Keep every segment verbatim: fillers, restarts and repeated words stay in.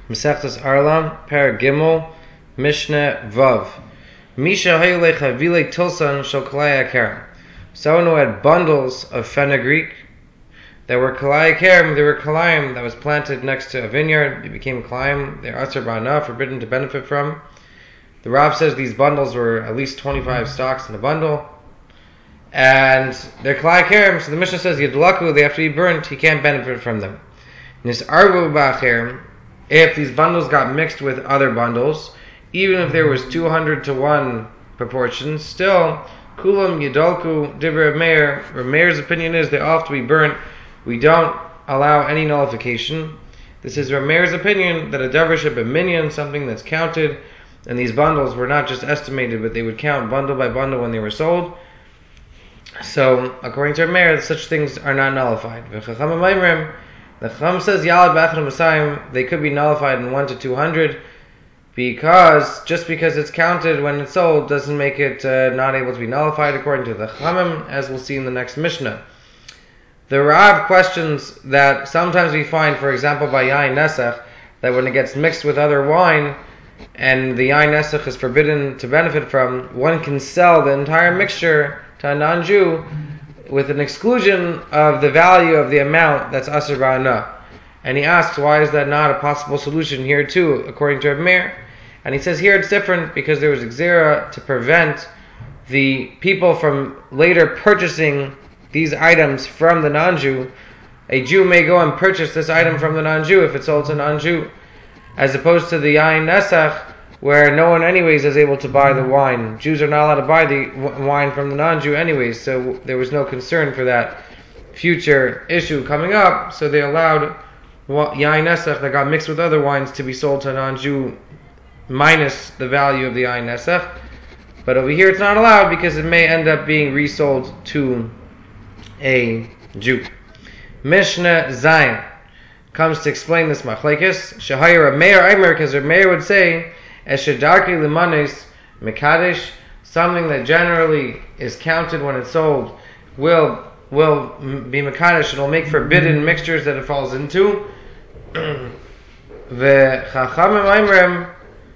Mesechtes Arla, Per Gimel, Mishnah Vav. Misha Hayulech Havile Tilsan Shal Kalaya Kerem. Someone who had bundles of fenugreek that were Kalaya Kerem, they were Kalayim that was planted next to a vineyard. They became Kalayim, they're Asr Ba'ana, forbidden to benefit from. The Rav says these bundles were at least twenty-five stalks in a bundle. And they're Kalaya Kerem, so the Mishnah says Yadlaku, they have to be burnt, he can't benefit from them. Nis Arvu Ba'acherem, if these bundles got mixed with other bundles, even if there was two hundred to one proportion, still, Kulam Yadolku Dibra Meir, or Meir's opinion is they all have to be burnt. We don't allow any nullification. This is Meir's opinion that a davar shebeminion, something that's counted, and these bundles were not just estimated, but they would count bundle by bundle when they were sold. So, according to Meir, such things are not nullified. The Chacham says Yalad B'Achad Masayim, they could be nullified in one to two hundred, because just because it's counted when it's sold doesn't make it uh, not able to be nullified, according to the Chachamim, as we'll see in the next Mishnah. The Rav questions that sometimes we find, for example, by Yain Nesach, that when it gets mixed with other wine, and the Yain Nesach is forbidden to benefit from, one can sell the entire mixture to a non-Jew with an exclusion of the value of the amount that's Asr Ba'ana. And he asks, why is that not a possible solution here too, according to Reb Meir? And he says here it's different because there was Xera to prevent the people from later purchasing these items from the non-Jew. A Jew may go and purchase this item from the non-Jew if it's sold to a non-Jew, as opposed to the Yain Nesach, where no one anyways is able to buy the wine. Jews are not allowed to buy the w- wine from the non-Jew anyways, so there was no concern for that future issue coming up, so they allowed Yain Nesach that got mixed with other wines to be sold to a non-Jew minus the value of the Yain Nesach. But over here it's not allowed because it may end up being resold to a Jew. Mishnah Zayin comes to explain this machlekes. Shahayir Meir Aimer, because Meir would say, Eshedarki Limanis Mekadesh, something that generally is counted when it's sold will will be Mekadesh, it'll make forbidden mixtures that it falls into. The Chachamim Aimerem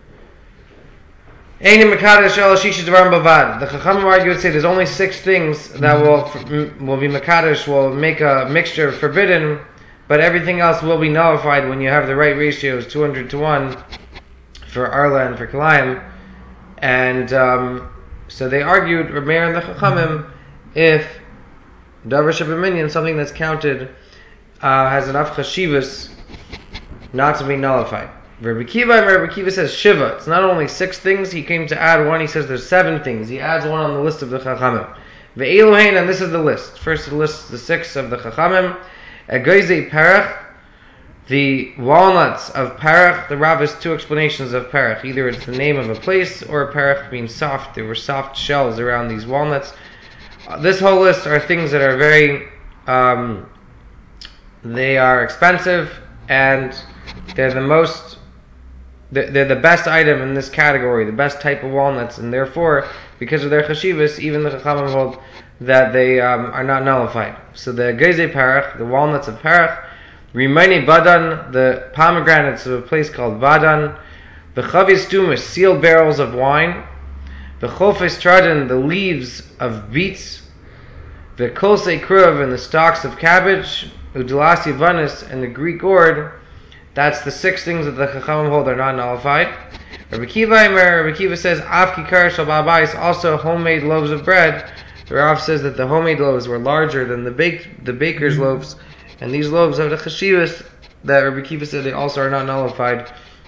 Einim Mekadesh El Shisha Devarim Bavad. The Chachamim argue would say there's only six things that will will be Mekadesh, will make a mixture forbidden, but everything else will be nullified when you have the right ratios, two hundred to one for Arla and for Kalayim. And um, so they argued, Reb Meir and the Chachamim, if davar shebeminion, something that's counted, uh, has enough chashivas not to be nullified. Rabbi Kiva, Rabbi Kiva says Shiva. It's not only six things, he came to add one, he says there's seven things. He adds one on the list of the Chachamim. Ve'eluhain, and this is the list. First it lists the six of the Chachamim. Egoizei Perach, the walnuts of Parach. The Rav has two explanations of Parach. Either it's the name of a place, or Parach means soft. There were soft shells around these walnuts. Uh, this whole list are things that are very, um, they are expensive, and they're the most, they're, they're the best item in this category, the best type of walnuts, and therefore, because of their chashivas, even the Chachamim hold that they um, are not nullified. So the Gezei Parach, the walnuts of Parach, Rimani Badan, the pomegranates of a place called Badan, the Chavis Tumas, sealed barrels of wine, the Chofes Tradan, the leaves of beets, the Kosei Kruv, and the stalks of cabbage, Udalasi Vanis, and the Greek gourd. That's the six things that the Chachamim hold are not nullified. Rabbi Kiva, Rabbi Kiva says, Av Kikar Shal Ba'abais, also homemade loaves of bread. The Rav says that the homemade loaves were larger than the baked, the baker's loaves, and these loaves have the chashivas that Rabbi Kiva said they also are not nullified.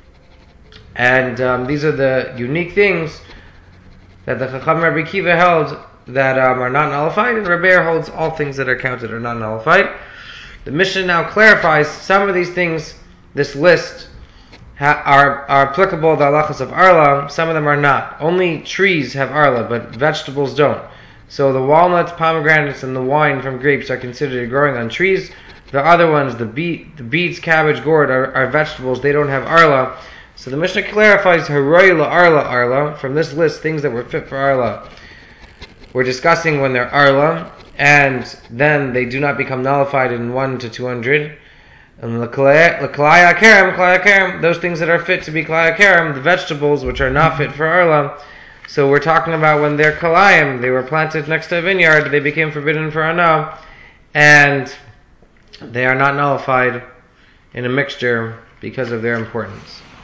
And um, these are the unique things that the Chacham Rabbi Kiva held that um, are not nullified, and Rabbi Meir holds all things that are counted are not nullified. The Mishnah now clarifies some of these things. This list ha- are, are applicable to the halachas of Arla, some of them are not. Only trees have Arla, but vegetables don't. So the walnuts, pomegranates, and the wine from grapes are considered growing on trees. The other ones, the, beet, the beets, cabbage, gourd, are, are vegetables. They don't have Arla. So the Mishnah clarifies Haroy la Arla Arla. From this list, things that were fit for Arla, we're discussing when they're Arla, and then they do not become nullified in one to two hundred. And the Klaya Kerem, Klaya Kerem, those things that are fit to be Klaya Kerem, the vegetables which are not fit for Arla. So we're talking about when they're Kalayim, they were planted next to a vineyard, they became forbidden for Ana, and they are not nullified in a mixture because of their importance.